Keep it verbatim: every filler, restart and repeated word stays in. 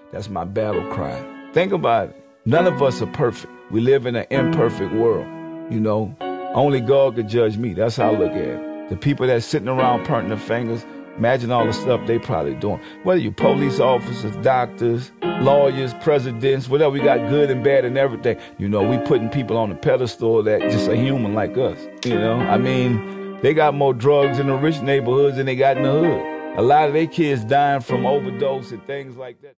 That's my battle cry. Think about it. None of us are perfect. We live in an imperfect world. You know, only God could judge me. That's how I look at it. The people that's sitting around pointing their fingers, imagine all the stuff they probably doing. Whether you police officers, doctors, lawyers, presidents, whatever, we got good and bad and everything. You know, we putting people on a pedestal that just a human like us. You know, I mean, they got more drugs in the rich neighborhoods than they got in the hood. A lot of their kids dying from overdose and things like that.